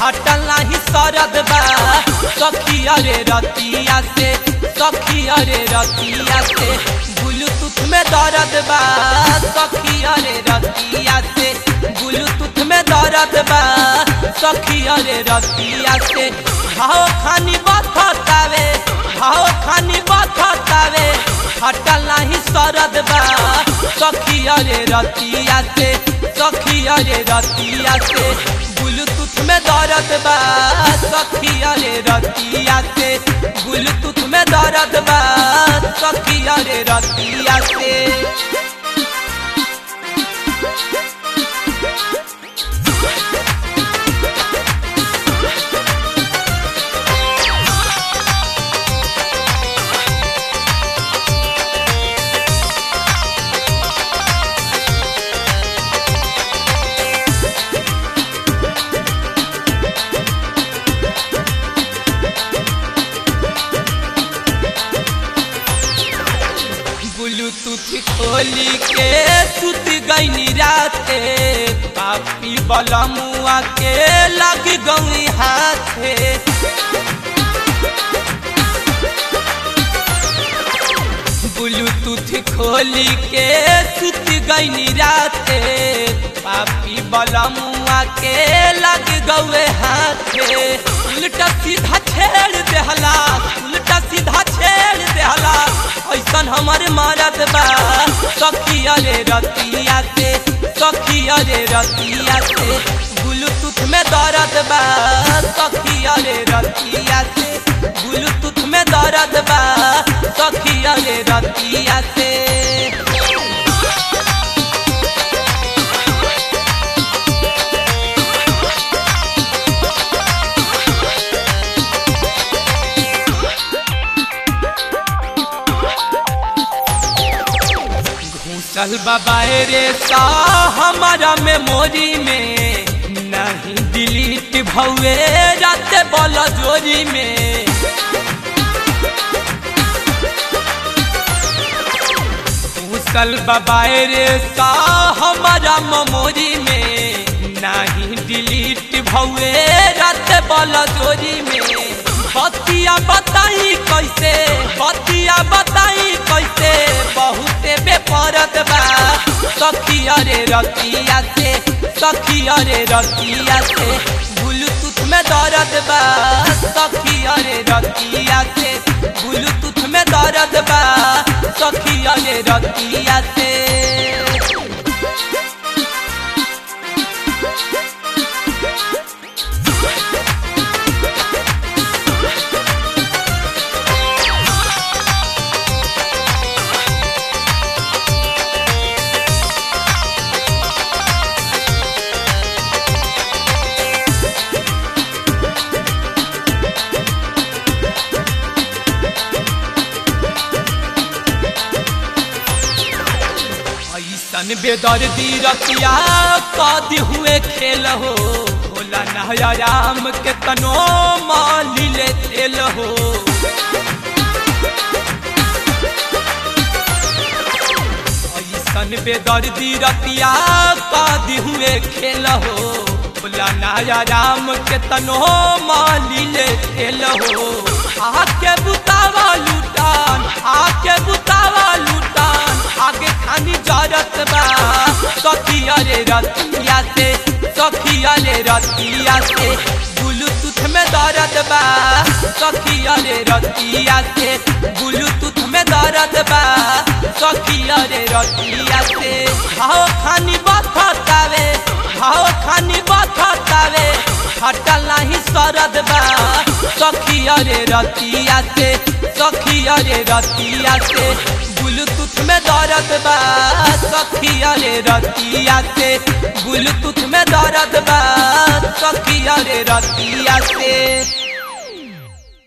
हटल नहीं सरद बा सखी अरे रतिया से, सखी अरे रतिया से ब्लूटूथ में दर्द बा सखी अरे रतिया से, ब्लूटूथ में दर्द बा सखी अरे रतिया से। भाव खानी बथतावे, भाव खानी बथतावे, हटल नहीं सरद बा सखी अरे रतिया से, सखी अरे रतिया से ब्लूटूथ में दर्द बा सखी अरे रतिया से, ब्लूटूथ में दर्द बा सखी अरे रतिया से। ब्लूटूथ खोली के सुत गई राते, पापी बलमुआ के लग गई हाथे। ब्लूटूथ खोली के सुत गई राते, पापी बलमुआ के लग गए हाथे। उल्टा सीधा छेड़ देहला, उल्टा सीधा छेड़ देहला, ऐसन हमारे मरद बा सखी अरे रतिया से, सखी अरे रतिया से ब्लूटूथ में दर्द बा सखी अरे रतिया से, ब्लूटूथ में दर्द बा सखी अरे रतिया से। चल बाबा रे सा हमारा मेमोरी में, नहीं डिलीट भौए रात बोल जोरी में। चल बाबा रे सा हमारा मेमोरी में, नहीं डिलीट भौए रात बोल जोरी में। बतिया बताई कैसे, बतिया बताई कैसे बहुते बेपरद बा सखी अरे रतिया से, सखी अरे रतिया से ब्लूटूथ में दर्द बा सखी अरे रतिया से, ब्लूटूथ में दर्द बा सखी अरे रतिया से। ऐसन बेदर्दी रतिया कदी हुए खेल हो, भोला नया राम के तनो माली ले तेल हो। ऐसन बेदर्दी रतिया कदी हुए खेल हो, भोला नया राम के तनो माली ले तेल हो। आके बुतावा लुटान, आके बुतावा लुटान, आगे खानी जरत बा सखी अरे रतिया से, सखी अरे रतिया से ब्लूटूथ में दर्द बा सखी अरे रतिया से, ब्लूटूथ में दर्द बा सखी अरे रतिया से। भाव खानी बथतावे, भाव खानी बथतावे, हटल नहीं सरद बा सखी अरे रतिया से, सखी अरे रतिया से ब्लूटूथ में दर्द बा सखी अरे रतिया से, ब्लूटूथ में दर्द बा सखी अरे रतिया से।